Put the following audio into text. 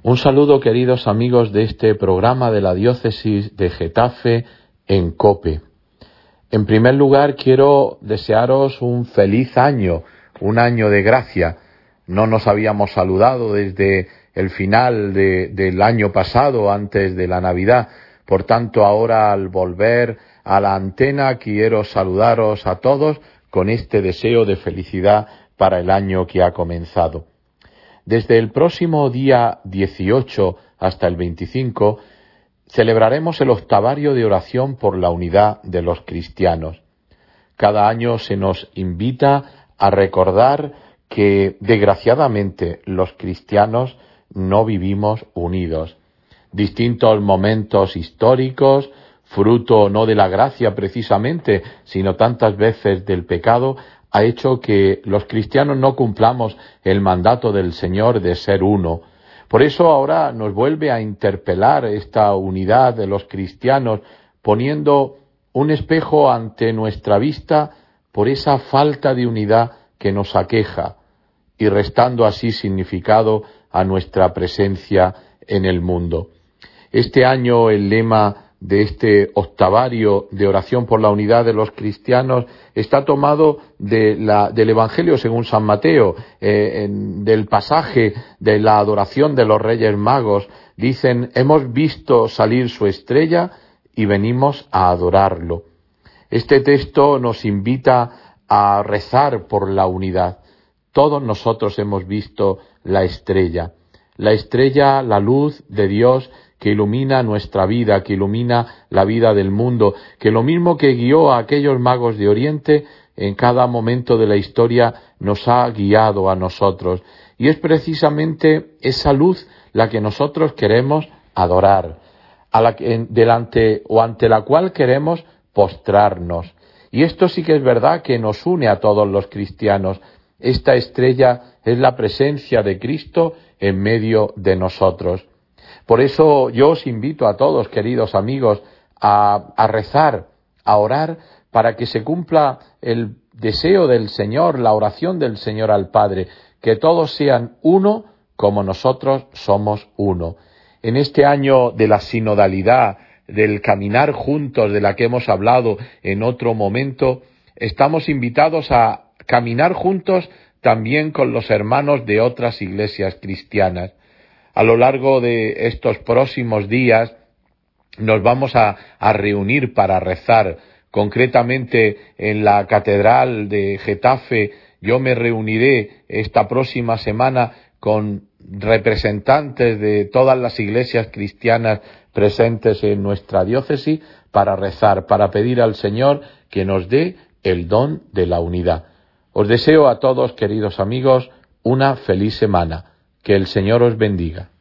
Un saludo, queridos amigos de este programa de la Diócesis de Getafe en COPE. En primer lugar, quiero desearos un feliz año, un año de gracia. No nos habíamos saludado desde el final del año pasado, antes de la Navidad. Por tanto, ahora al volver a la antena, quiero saludaros a todos con este deseo de felicidad para el año que ha comenzado. Desde el próximo día 18 hasta el 25, celebraremos el octavario de oración por la unidad de los cristianos. Cada año se nos invita a recordar que, desgraciadamente, los cristianos no vivimos unidos. Distintos momentos históricos, fruto no de la gracia precisamente, sino tantas veces del pecado, ha hecho que los cristianos no cumplamos el mandato del Señor de ser uno. Por eso ahora nos vuelve a interpelar esta unidad de los cristianos, poniendo un espejo ante nuestra vista por esa falta de unidad que nos aqueja y restando así significado a nuestra presencia en el mundo. Este año el lema de este octavario de oración por la unidad de los cristianos está tomado del Evangelio según San Mateo, del pasaje de la adoración de los Reyes Magos. Dicen: hemos visto salir su estrella y venimos a adorarlo. Este texto nos invita a rezar por la unidad. Todos nosotros hemos visto la estrella, la luz de Dios que ilumina nuestra vida, que ilumina la vida del mundo, que lo mismo que guió a aquellos magos de Oriente, en cada momento de la historia nos ha guiado a nosotros. Y es precisamente esa luz la que nosotros queremos adorar, ante la cual queremos postrarnos. Y esto sí que es verdad que nos une a todos los cristianos. Esta estrella es la presencia de Cristo en medio de nosotros. Por eso yo os invito a todos, queridos amigos, a rezar, a orar, para que se cumpla el deseo del Señor, la oración del Señor al Padre, que todos sean uno como nosotros somos uno. En este año de la sinodalidad, del caminar juntos, de la que hemos hablado en otro momento, estamos invitados a caminar juntos también con los hermanos de otras iglesias cristianas. A lo largo de estos próximos días nos vamos a reunir para rezar. Concretamente en la Catedral de Getafe yo me reuniré esta próxima semana con representantes de todas las iglesias cristianas presentes en nuestra diócesis para rezar, para pedir al Señor que nos dé el don de la unidad. Os deseo a todos, queridos amigos, una feliz semana. Que el Señor os bendiga.